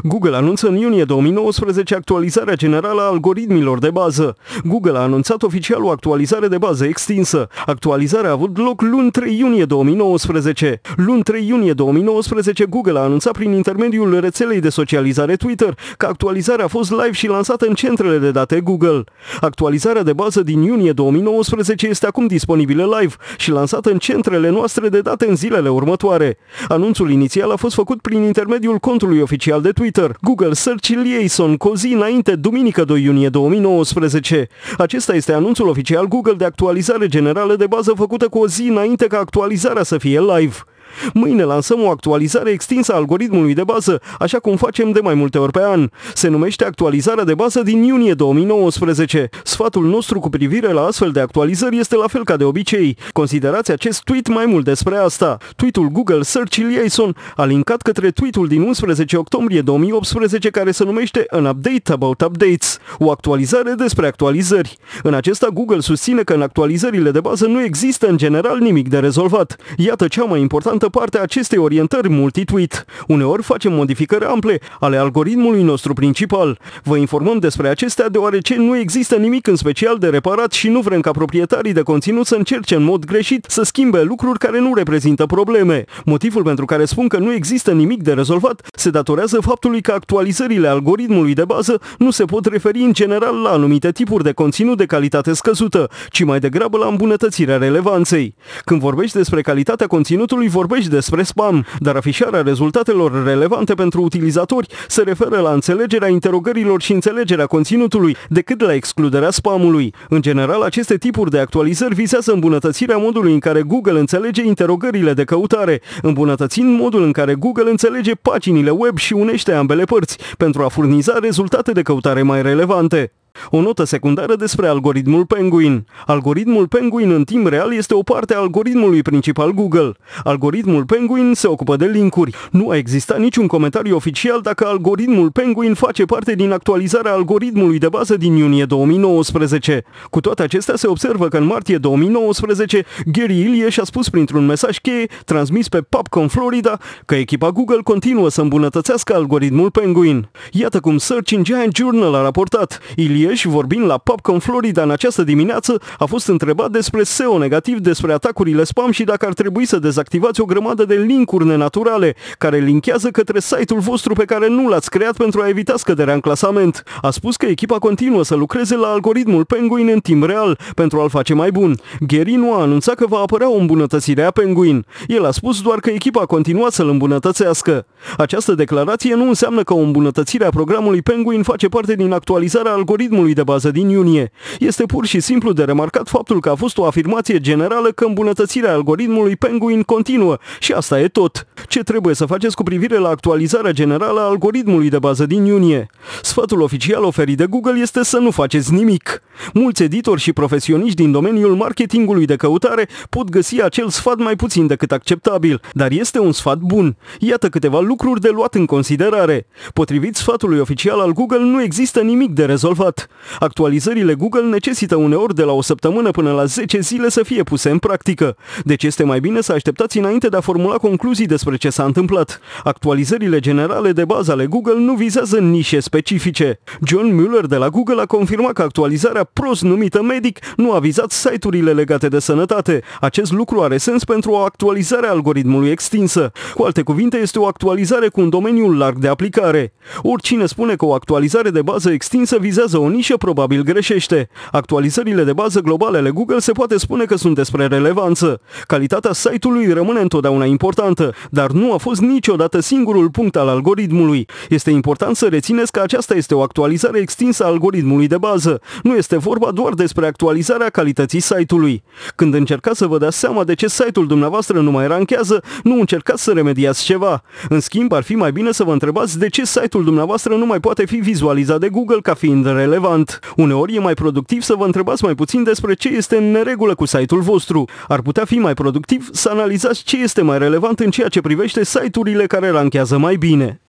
Google anunță în iunie 2019 actualizarea generală a algoritmilor de bază. Google a anunțat oficial o actualizare de bază extinsă. Actualizarea a avut loc luni 3 iunie 2019. Luni 3 iunie 2019, Google a anunțat prin intermediul rețelei de socializare Twitter că actualizarea a fost live și lansată în centrele de date Google. Actualizarea de bază din iunie 2019 este acum disponibilă live și lansată în centrele noastre de date în zilele următoare. Anunțul inițial a fost făcut prin intermediul contului oficial de Twitter, Google Search Liaison, cu o zi înainte, duminică 2 iunie 2019. Acesta este anunțul oficial Google de actualizare generală de bază făcută cu o zi înainte ca actualizarea să fie live. Mâine lansăm o actualizare extinsă a algoritmului de bază, așa cum facem de mai multe ori pe an. Se numește actualizarea de bază din iunie 2019. Sfatul nostru cu privire la astfel de actualizări este la fel ca de obicei. Considerați acest tweet mai mult despre asta. Tweetul Google Search Liaison a linkat către tweetul din 11 octombrie 2018 care se numește An Update About Updates, o actualizare despre actualizări. În acesta Google susține că în actualizările de bază nu există în general nimic de rezolvat. Iată cea mai importantă parte a acestei orientări multi-tweet. Uneori facem modificări ample ale algoritmului nostru principal. Vă informăm despre acestea deoarece nu există nimic în special de reparat și nu vrem ca proprietarii de conținut să încerce în mod greșit să schimbe lucruri care nu reprezintă probleme. Motivul pentru care spun că nu există nimic de rezolvat se datorează faptului că actualizările algoritmului de bază nu se pot referi în general la anumite tipuri de conținut de calitate scăzută, ci mai degrabă la îmbunătățirea relevanței. Când vorbești despre calitatea conținutului, vorbești despre spam, dar afișarea rezultatelor relevante pentru utilizatori se referă la înțelegerea interogărilor și înțelegerea conținutului, decât la excluderea spamului. În general, aceste tipuri de actualizări vizează îmbunătățirea modului în care Google înțelege interogările de căutare, îmbunătățind modul în care Google înțelege paginile web și unește ambele părți, pentru a furniza rezultate de căutare mai relevante. O notă secundară despre algoritmul Penguin. Algoritmul Penguin în timp real este o parte a algoritmului principal Google. Algoritmul Penguin se ocupă de linkuri. Nu a existat niciun comentariu oficial dacă algoritmul Penguin face parte din actualizarea algoritmului de bază din iunie 2019. Cu toate acestea se observă că în martie 2019 Gary Ilyesh a spus printr-un mesaj cheie transmis pe PubCon Florida că echipa Google continuă să îmbunătățească algoritmul Penguin. Iată cum Search Engine Journal a raportat. Ilyesh, vorbind la PubCon Florida în această dimineață, a fost întrebat despre SEO negativ, despre atacurile spam și dacă ar trebui să dezactivați o grămadă de linkuri nenaturale care linkează către site-ul vostru pe care nu l-ați creat pentru a evita scăderea în clasament. A spus că echipa continuă să lucreze la algoritmul Penguin în timp real pentru a-l face mai bun. Gary nu a anunțat că va apărea o îmbunătățire a Penguin. El a spus doar că echipa a continuat să-l îmbunătățească. Această declarație nu înseamnă că o îmbunătățire a programului Penguin face parte din actualizarea algoritmului de bază din iunie. Este pur și simplu de remarcat faptul că a fost o afirmație generală că îmbunătățirea algoritmului Penguin continuă și asta e tot. Ce trebuie să faceți cu privire la actualizarea generală a algoritmului de bază din iunie? Sfatul oficial oferit de Google este să nu faceți nimic. Mulți editori și profesioniști din domeniul marketingului de căutare pot găsi acel sfat mai puțin decât acceptabil, dar este un sfat bun. Iată câteva lucruri de luat în considerare. Potrivit sfatului oficial al Google, nu există nimic de rezolvat. Actualizările Google necesită uneori de la o săptămână până la 10 zile să fie puse în practică. Deci este mai bine să așteptați înainte de a formula concluzii despre ce s-a întâmplat. Actualizările generale de bază ale Google nu vizează nișe specifice. John Mueller de la Google a confirmat că actualizarea prost numită Medic nu a vizat site-urile legate de sănătate. Acest lucru are sens pentru o actualizare a algoritmului extinsă. Cu alte cuvinte, este o actualizare cu un domeniu larg de aplicare. Oricine spune că o actualizare de bază extinsă vizează o nișă probabil greșește. Actualizările de bază globale ale Google se poate spune că sunt despre relevanță. Calitatea site-ului rămâne întotdeauna importantă, dar nu a fost niciodată singurul punct al algoritmului. Este important să rețineți că aceasta este o actualizare extinsă a algoritmului de bază. Nu este vorba doar despre actualizarea calității site-ului. Când încercați să vă dați seama de ce site-ul dumneavoastră nu mai ranchează, nu încercați să remediați ceva. În schimb, ar fi mai bine să vă întrebați de ce site-ul dumneavoastră nu mai poate fi vizualizat de Google ca fiind relevant. Uneori e mai productiv să vă întrebați mai puțin despre ce este în neregulă cu site-ul vostru. Ar putea fi mai productiv să analizați ce este mai relevant în ceea ce privește site-urile care ranchează mai bine.